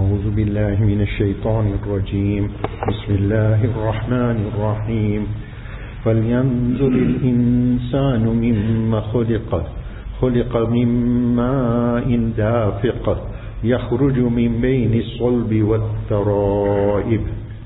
أعوذ بالله من الشيطان الرجيم بسم الله الرحمن الرحيم فلينظر الإنسان مما خلق من ماء دافق يخرج من بين الصلب والترائب.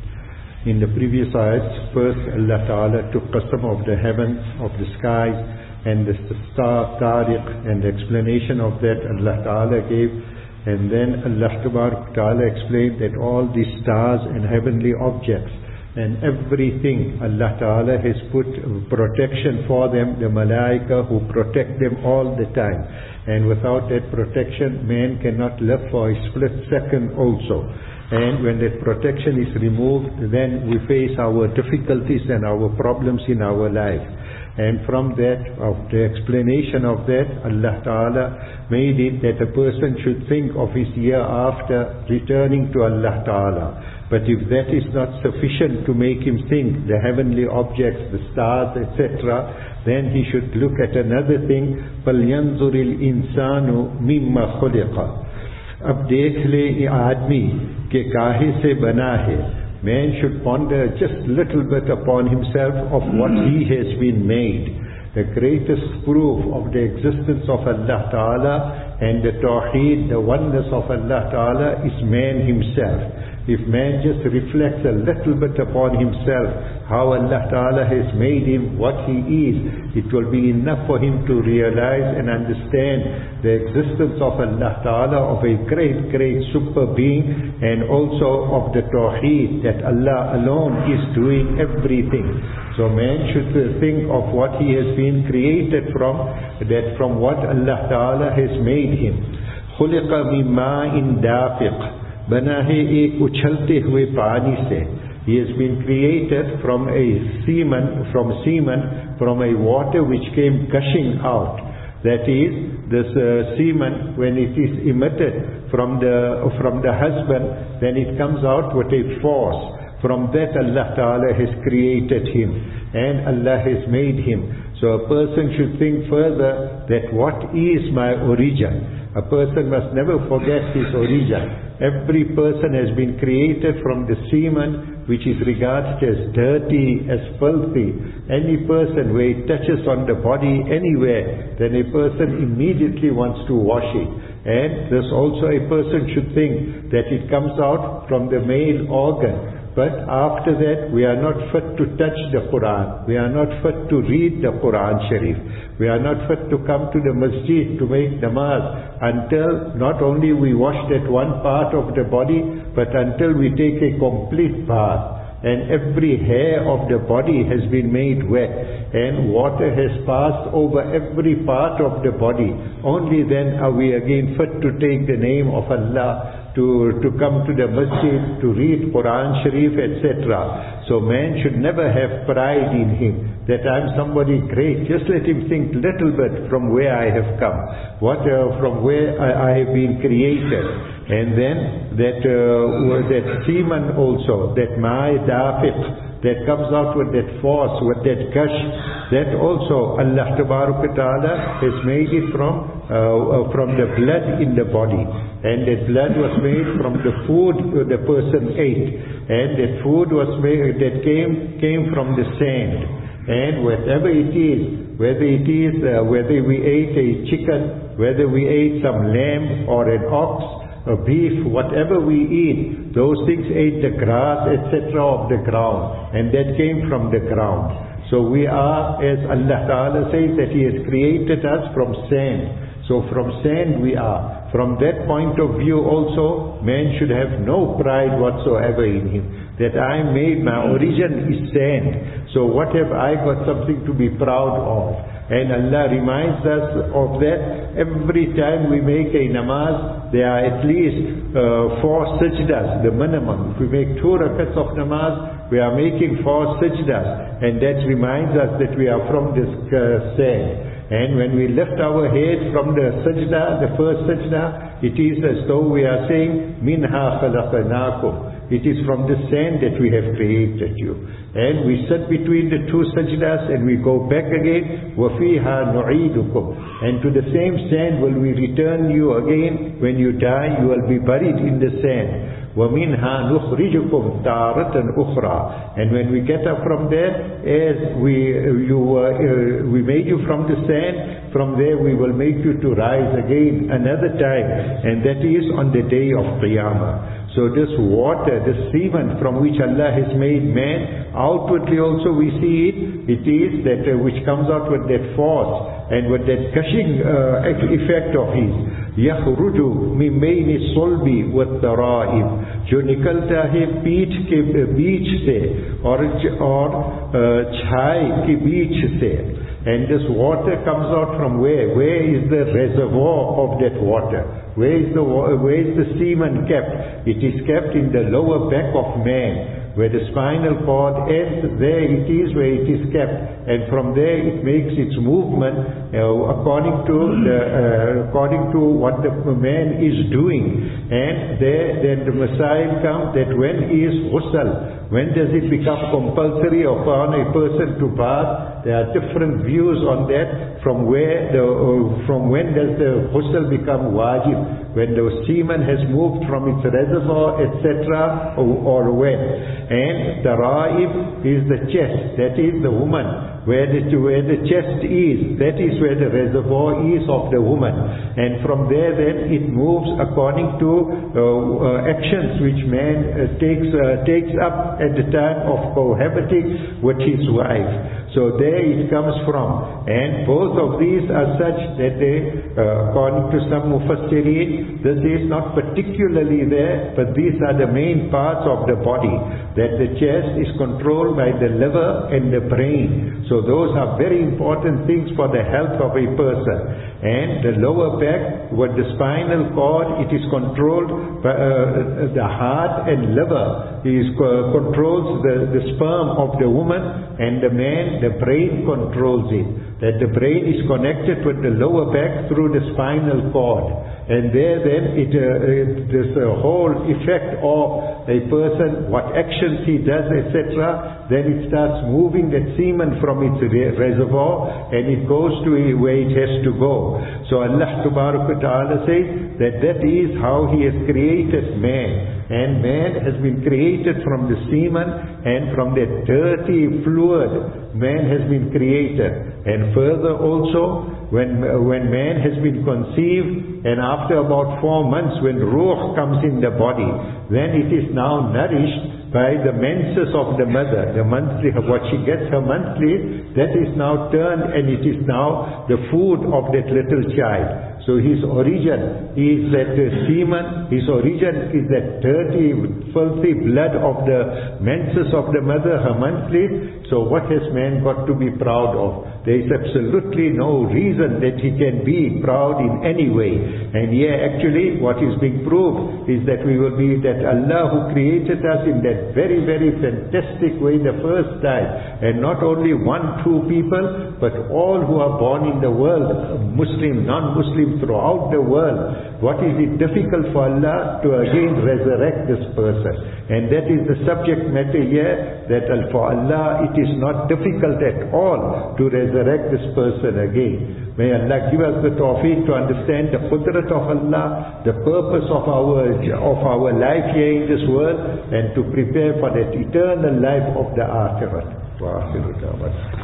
In the previous ayats, first Allah Ta'ala took qasam of the heavens, of the skies, and the star Tariq, and the explanation of that Allah Ta'ala gave. And then Allah Ta'ala explained that all these stars and heavenly objects and everything, Allah Ta'ala has put protection for them, the malaika who protect them all the time. And without that protection, man cannot live for a split second also. And when that protection is removed, then we face our difficulties and our problems in our life. And from that, of the explanation of that, Allah Ta'ala made it that a person should think of his year after returning to Allah Ta'ala. But if that is not sufficient to make him think the heavenly objects, the stars, etc., then he should look at another thing. فَلْيَنْظُرِ الْإِنسَانُ مِمَّا خُلِقَ. अब देख ले ये आदमी के काहे से बना है. Man should ponder just little bit upon himself of what he has been made. The greatest proof of the existence of Allah Ta'ala and the Tawheed, the oneness of Allah Ta'ala, is man himself. If man just reflects a little bit upon himself, how Allah Ta'ala has made him, what he is, it will be enough for him to realize and understand the existence of Allah Ta'ala, of a great, great super being, and also of the Tawheed, that Allah alone is doing everything. So man should think of what he has been created from, that from what Allah Ta'ala has made him. خُلِقَ مِن مَاءٍ دَافِقٍ. बना है एक उछलते हुए पानी से. He has been created from semen, from a water which came gushing out. That is, this semen, when it is emitted from the husband, then it comes out with a force. From that Allah Ta'ala has created him, and Allah has made him. So a person should think further that what is my origin? A person must never forget his origin. Every person has been created from the semen, which is regarded as dirty, as filthy. Any person, where it touches on the body anywhere, then a person immediately wants to wash it. And thus also a person should think that it comes out from the male organ. But after that, we are not fit to touch the Quran. We are not fit to read the Quran Sharif. We are not fit to come to the masjid to make namaz until not only we wash that one part of the body, but until we take a complete bath. And every hair of the body has been made wet, and water has passed over every part of the body. Only then are we again fit to take the name of Allah, to come to the masjid, to read Quran Sharif, etc. So man should never have pride in him, that I'm somebody great. Just let him think little bit from where I have come, from where I have been created. And then that semen also, that ma'i dafiq, that comes out with that force, with that gush, that also Allah Ta'ala has made it from the blood in the body. And that blood was made from the food the person ate. And that food was made, that came from the sand. And whatever it is, whether we ate a chicken, whether we ate some lamb or an ox, a beef, whatever we eat, those things ate the grass, etc. of the ground, and that came from the ground. So we are, as Allah Ta'ala says, that He has created us from sand. So from sand we are. From that point of view also, man should have no pride whatsoever in him, that I made, my origin is sand. So what have I got something to be proud of? And Allah reminds us of that every time we make a namaz. There are at least 4 sajdas, the minimum. If we make 2 rakats of namaz, we are making 4 sajdas, and that reminds us that we are from this sand. And when we lift our head from the sajda, the first sajda, it is as though we are saying, Minha khalaqnakum. it is from the sand that we have created you. And we sit between the two sajdas and we go back again. وَفِيهَا نُعِيدُكُمْ. And to the same sand will we return you again. When you die, you will be buried in the sand. وَمِنْهَا نُخْرِجُكُمْ تَارَةً أُخْرَى. And when we get up from there, as we made you from the sand, from there we will make you to rise again another time, and that is on the day of Qiyamah. So this water, this semen from which Allah has made man, outwardly also we see it is that which comes out with that force and with that gushing effect of his. يخرج من بين الصلب والترائب, जो निकलता है पीठ के बीच से और छाई के बीच से. And this water comes out from where? Where is the reservoir of that water? Where is the semen kept? It is kept in the lower back of man, where the spinal cord ends. There it is where it is kept, and from there it makes its movement according to what the man is doing. And then the Messiah comes that when is ghusl, when does it become compulsory upon a person to bath? There are different views on that. From when does the ghusl become wajib? When the semen has moved from its reservoir, etc., or when? And Tara'ib is the chest, that is the woman. Where the chest is, that is where the reservoir is of the woman. And from there then it moves according to actions which man takes up at the time of cohabiting with his wife. So there it comes from. And both of these are such that they, according to some Mufassirin, this is not particularly there, but these are the main parts of the body. That the chest is controlled by the liver and the brain. So those are very important things for the health of a person. And the lower back, with the spinal cord, it is controlled by the heart and liver. It controls the sperm of the woman, and the man, the brain controls it. That the brain is connected with the lower back through the spinal cord. And there then this whole effect of a person, what actions he does, etc., then it starts moving that semen from its reservoir and it goes to where it has to go. So Allah Ta'ala says that is how He has created man. And man has been created from the semen, and from that dirty fluid man has been created. And further also, when man has been conceived, and after about 4 months when ruh comes in the body, then it is now nourished by the menses of the mother. The monthly, what she gets her monthly, that is now turned and it is now the food of that little child. So his origin is that semen, his origin is that dirty, filthy blood of the menses of the mother, her monthly. So what has man got to be proud of? There is absolutely no reason that he can be proud in any way. And here actually what is being proved is that we will be that Allah who created us in that very, very fantastic way the first time. And not only 1, 2 people, but all who are born in the world, Muslim, non-Muslim, throughout the world. What is it difficult for Allah to again resurrect this person? And that is the subject matter here, that for Allah it is not difficult at all to resurrect this person again. May Allah give us the tawfiq to understand the qudrat of Allah, the purpose of our life here in this world, and to prepare for that eternal life of the Akhirat. Wa akhiru da'wana.